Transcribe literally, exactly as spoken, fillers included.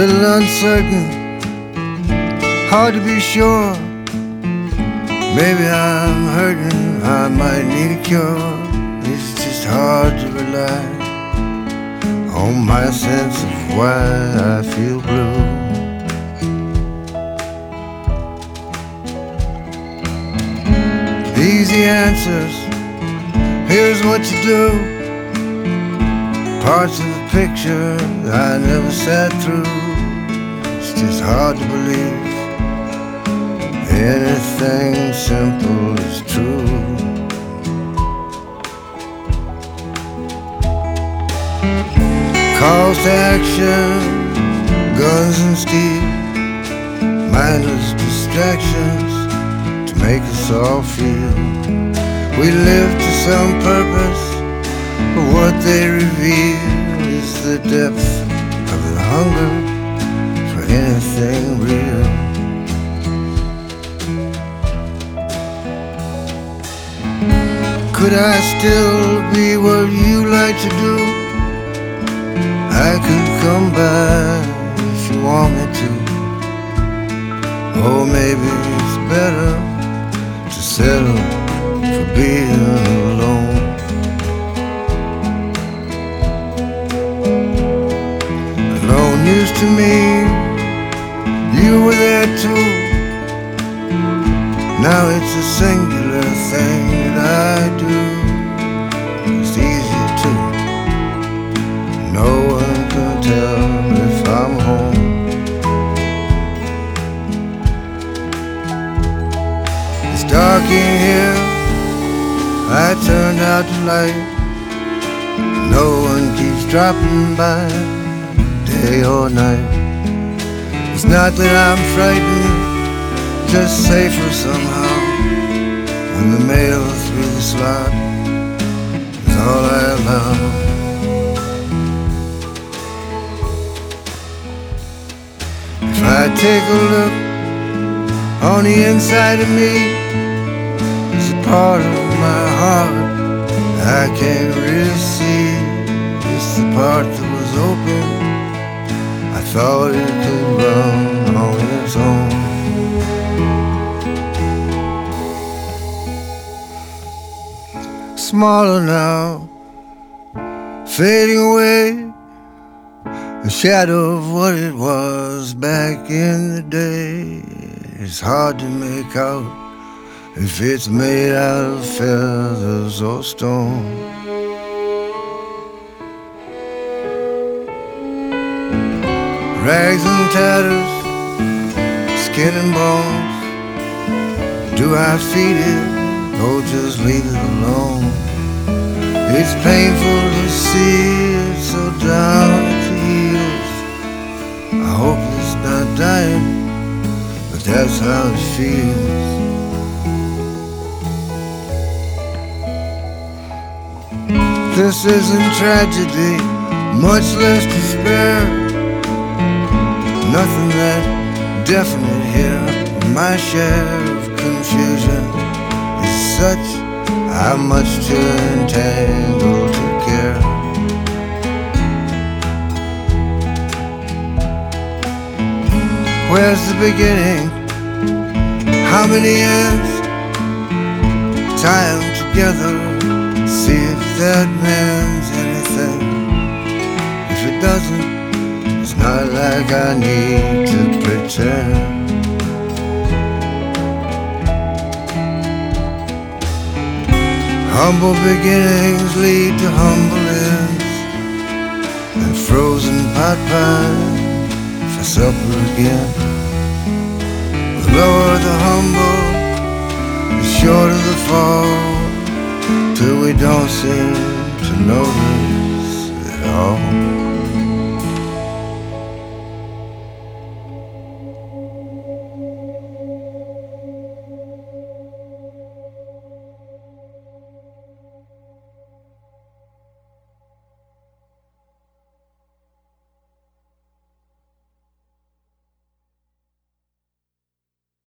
little uncertain, hard to be sure. Maybe I'm hurting, I might need a cure. It's just hard to rely on my sense of why I feel blue. Easy answers, here's what you do. Parts of the picture I never sat through. It's just hard to believe anything simple is true. Calls to action, guns and steel, mindless distractions to make us all feel we live to some purpose, but what they reveal is the depth of the hunger for anything real. Could I still be what you like to do? I could come by if you want me to. Or maybe it's better to settle for being alone. Alone used to mean you were there too. Now it's a singular thing that I do. It's easy to. No one can tell if I'm home. It's dark in here, I turned out the light. No one keeps dropping by, day or night. It's not that I'm frightened, just safer somehow when the mail through the slot is all I allow. If I take a look on the inside of me, there's a part of my heart I can't really see. It's the part that was open, I thought it could run on its own. Smaller now, fading away, the shadow of what it was back in the day. It's hard to make out if it's made out of feathers or stone. Rags and tatters, skin and bones. Do I feed it or just leave it alone? It's painful to see it so down at the heels. I hope it's not dying, but that's how it feels. This isn't tragedy, much less despair. Nothing that definite here. My share of confusion is such, how much to entangle to care. Where's the beginning? How many ends? Tie them together, see if that means anything. If it doesn't, it's not like I need to pretend. Humble beginnings lead to humble ends, and frozen pot pie for supper again. The lower the humble, the shorter the fall, till we don't seem to notice at all.